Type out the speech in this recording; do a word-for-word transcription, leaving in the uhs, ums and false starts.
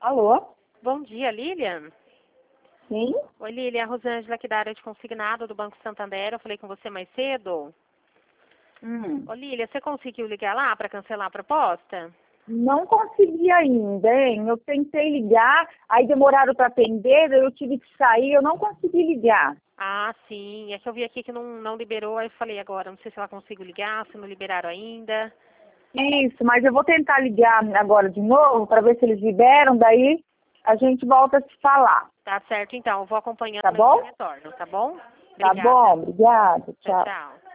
Alô? Bom dia, Lilian. Sim? Oi, Lilian. A Rosângela aqui da área de consignado do Banco Santander. Eu falei com você mais cedo. Hum. Ô, Lilian, você conseguiu ligar lá para cancelar a proposta? Não consegui ainda, hein? Eu tentei ligar, aí demoraram para atender, eu tive que sair, eu não consegui ligar. Ah, sim. É que eu vi aqui que não, não liberou, aí eu falei agora, não sei se ela conseguiu ligar, se não liberaram ainda. Isso, mas eu vou tentar ligar agora de novo para ver se eles liberam, daí a gente volta a se falar. Tá certo, então. Eu vou acompanhando Tá e eu bom? te retorno, tá bom? Tá Obrigada. bom, obrigada, Tchau, tchau. tchau.